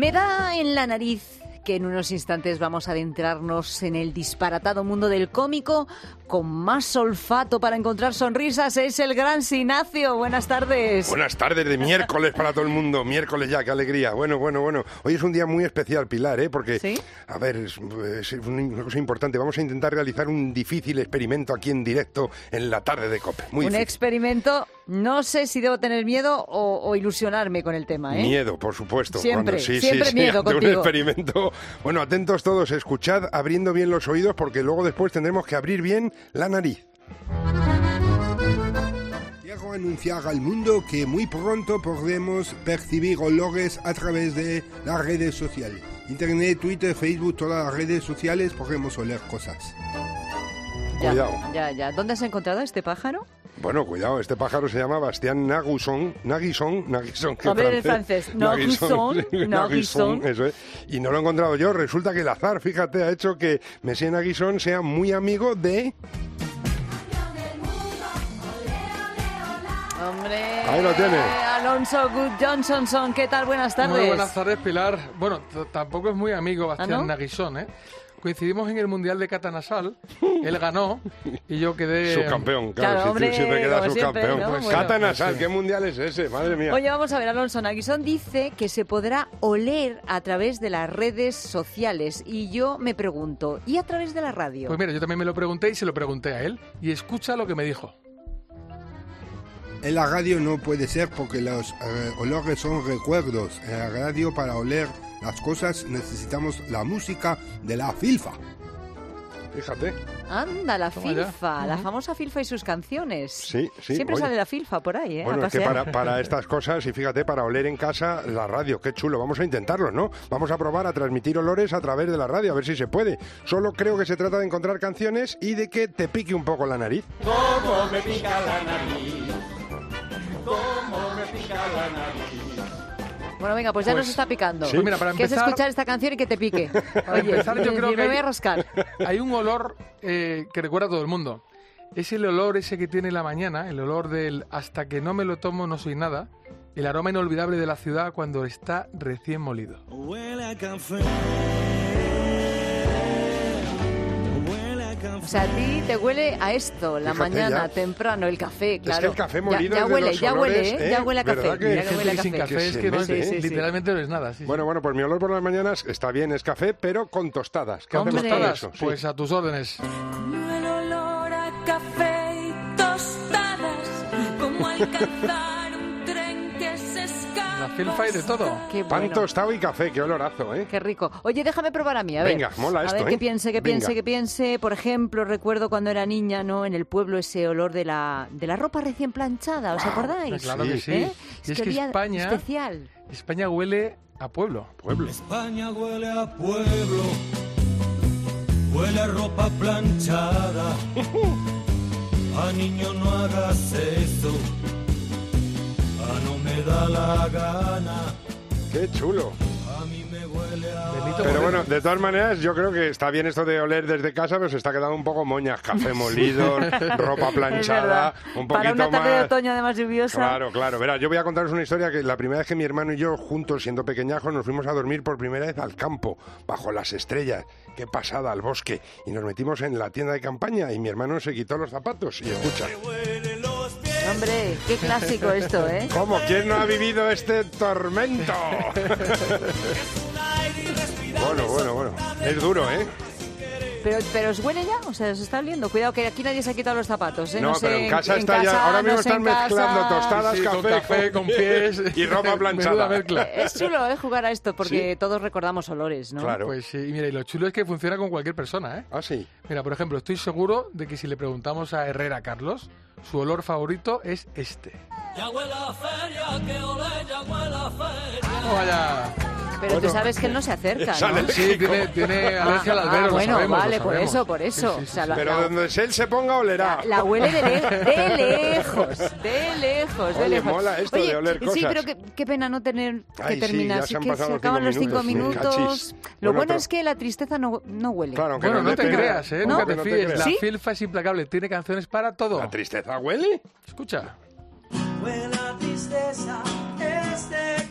Me da en la nariz que en unos instantes vamos a adentrarnos en el disparatado mundo del cómico con más olfato para encontrar sonrisas. Es el gran Sinacio. Buenas tardes. Buenas tardes de miércoles para todo el mundo. Miércoles ya, qué alegría. Bueno. Hoy es un día muy especial, Pilar, porque, ¿sí? A ver, es una cosa importante. Vamos a intentar realizar un difícil experimento aquí en directo en la tarde de COPE. Muy difícil. Experimento, no sé si debo tener miedo o ilusionarme con el tema, ¿eh? Miedo, por supuesto. Siempre Sí, miedo ante contigo. un experimento. Bueno, atentos todos, escuchad abriendo bien los oídos porque luego después tendremos que abrir bien la nariz. Quiero anunciar al mundo que muy pronto podremos percibir olores a través de las redes sociales. Internet, Twitter, Facebook, todas las redes sociales podremos oler cosas. Cuidado. Ya. ¿Dónde has encontrado a este pájaro? Bueno, cuidado, este pájaro se llama Bastien Naguson, que a ver, el francés. Naguson. Eso es. Y no lo he encontrado yo. Resulta que el azar, fíjate, ha hecho que Monsieur Naguson sea muy amigo de... Hombre, ahí lo tiene. Alonso Good Johnson, ¿qué tal? Buenas tardes. Muy buenas tardes, Pilar. Bueno, tampoco es muy amigo Bastien Naguson, ¿eh? Coincidimos en el Mundial de Catanasal, él ganó y yo quedé... Subcampeón, claro, hombre, siempre queda subcampeón. Siempre, ¿no? Pues Catanasal, ¿qué Mundial es ese? Madre mía. Oye, vamos a ver, Alonso Naguson dice que se podrá oler a través de las redes sociales y yo me pregunto, ¿y a través de la radio? Pues mira, yo también me lo pregunté y se lo pregunté a él y escucha lo que me dijo. En la radio no puede ser porque los olores son recuerdos. En la radio para oler las cosas necesitamos la música de la filfa. Fíjate. Anda, la Toma filfa, ya. la famosa filfa y sus canciones. Sí. Siempre sale la filfa por ahí, ¿eh? Bueno, a es que pasear. para estas cosas, y fíjate, para oler en casa la radio, qué chulo. Vamos a intentarlo, ¿no? Vamos a probar a transmitir olores a través de la radio, a ver si se puede. Solo creo que se trata de encontrar canciones y de que te pique un poco la nariz. ¿Cómo me pica la nariz? ¿Cómo me pica la nariz? Bueno, venga, pues ya Pues, nos está picando. sí. Mira, para ¿Qué es empezar- escuchar esta canción y que te pique? Oye, empezar, yo creo que me voy hay- a rascar. Hay un olor que recuerda a todo el mundo. Es el olor ese que tiene la mañana, el olor del hasta que no me lo tomo no soy nada, el aroma inolvidable de la ciudad cuando está recién molido. Huele a café. Huele a café. O sea, a ti te huele a esto, la Fíjate, mañana, ya. temprano, el café, claro. Es que el café molido ya es de huele, los ya olores, huele, ya huele a café. ¿verdad que Ya hay huele a Y sin café. café es que no es, Sí, sí, literalmente no es nada. Sí, sí. Bueno, pues mi olor por las mañanas está bien, es café, pero con tostadas. ¿Qué ¿Con hacemos con tostadas? eso? Sí. Pues a tus órdenes. El olor a café y tostadas, como alcanzar un tren que se escapa. La filfa y de todo. Qué Pan bueno. tostado y café, qué olorazo, ¿eh? Qué rico. Oye, déjame probar a mí, a ver. Venga, mola a esto, ver ¿eh? qué piense. Venga. Por ejemplo, recuerdo cuando era niña, ¿no? En el pueblo ese olor de la ropa recién planchada, ¿os acordáis? Claro que sí. ¿Eh? Y es que había España, especial. España huele a pueblo. España huele a pueblo. Huele a ropa planchada. A niño no hagas eso. No me da la gana. Qué chulo. A mí me huele a... Benito Pero Moreno. bueno, de todas maneras, yo creo que está bien esto de oler desde casa, pero se está quedando un poco moñas. Café molido, ropa Es planchada, verdad. un Para poquito una tarde más... de otoño además lluviosa. Claro. Verá, yo voy a contaros una historia que la primera vez que mi hermano y yo, juntos, siendo pequeñajos, nos fuimos a dormir por primera vez al campo, bajo las estrellas. Qué pasada, al bosque. Y nos metimos en la tienda de campaña y mi hermano se quitó los zapatos. Y escucha, Huelen los pies. Hombre, qué clásico esto, ¿eh? ¿cómo? ¿Quién no ha vivido este tormento? Un aire irrespirable. Bueno. Es duro, ¿eh? Pero ¿os huele ya? O sea, ¿os está oliendo? Cuidado, que aquí nadie se ha quitado los zapatos, ¿eh? No, sé, pero en casa está casa, ya... Ahora mismo no sé, están en casa. mezclando tostadas, Sí, café, con pies y ropa Menuda planchada. mezcla. Es chulo, jugar a esto, porque Sí. todos recordamos olores, ¿no? Claro. Pues sí, y mira, y lo chulo es que funciona con cualquier persona, ¿eh? Ah, sí. Mira, por ejemplo, estoy seguro de que si le preguntamos a Herrera Carlos, su olor favorito es este. Ya huele a feria, que ole, ya huele a feria. ¡Vaya! Pero Bueno, tú sabes que él no se acerca, es ¿no? alérgico. Sí, tiene alergia al albero, lo bueno, sabemos, vale, lo por sabemos. por eso. Sí, sí, O sea, sí. Pero donde él se ponga, olerá. la huele de lejos. Oye, mola esto Oye, de oler sí, cosas. pero qué pena no tener que Ay, sí, terminar. ya Así se han que pasado se los acaban los 5 cinco minutos. minutos. Lo Bueno, bueno pero- es que la tristeza no huele. Claro, aunque Bueno, no te tenga. creas, ¿eh? ¿No? Nunca te No te fíes. creas. La ¿Sí? filfa es implacable. Tiene canciones para todo. ¿La tristeza huele? Escucha. Huele a tristeza, este